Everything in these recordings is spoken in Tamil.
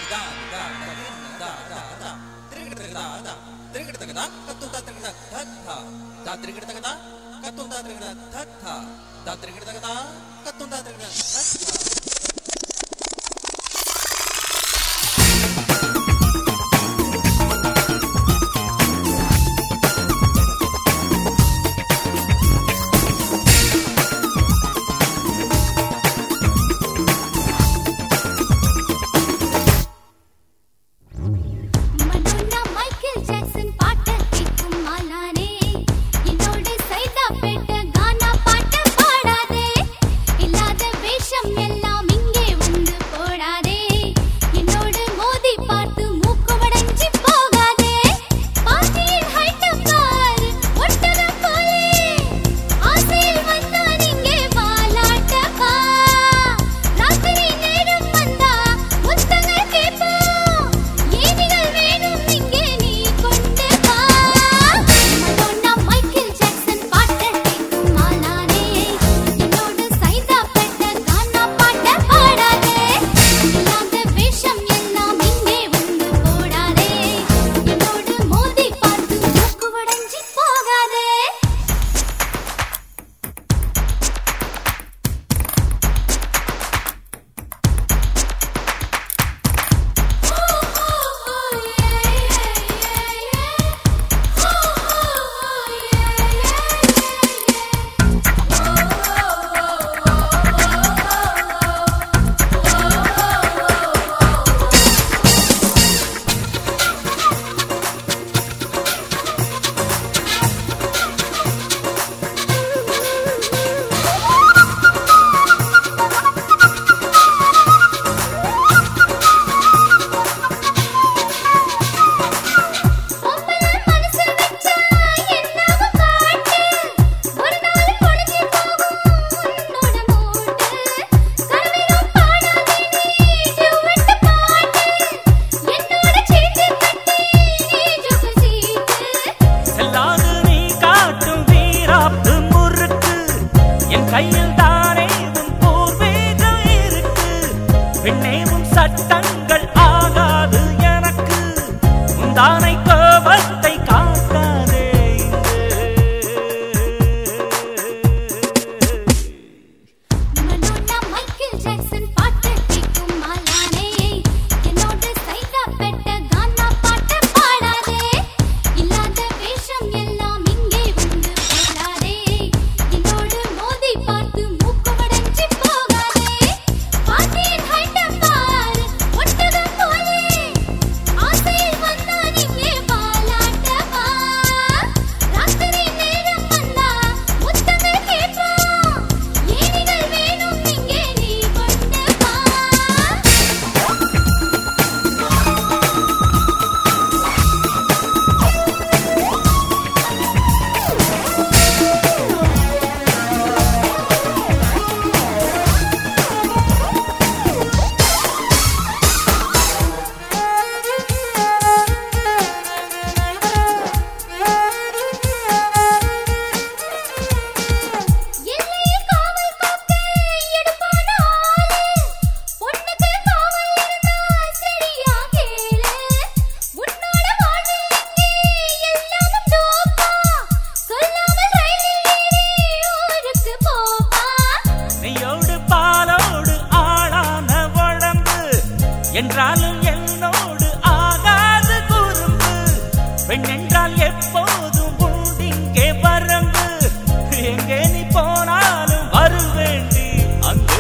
என்றாலும் என்னோடு ஆகாது குறும்பு. பெண் என்றால் எப்போதும் உண்டிங்கே வரம்பு. எங்கே நீ போனாலும் வருவேண்டி அங்கே.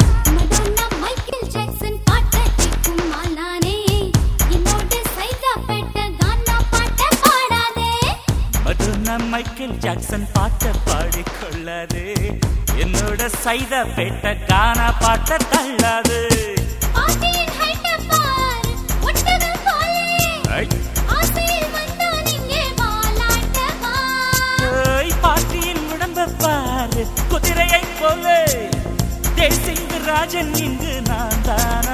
மடோனா மைக்கேல் ஜாக்சன் பாட்ட கேட்கும் மாலானே, என்னோடு சைதா பெட்ட கானா பாட்ட பாடாதே. மடோனா மைக்கேல் ஜாக்சன் பாட்ட பாடிக்கொள்ளாதே, என்னோட சைதா பெட்ட கானா பாட்ட தள்ளாது. பாட்டியின் ஹைட்ட பார் ஒட்டகம் போலே, ஆசையில் வந்தான் இங்கே வாலாட்ட வா. பாட்டியின் உடம்ப பாரு குதிரையை போலே, தேசிங்கு ராஜன் இங்கு நான் தான்.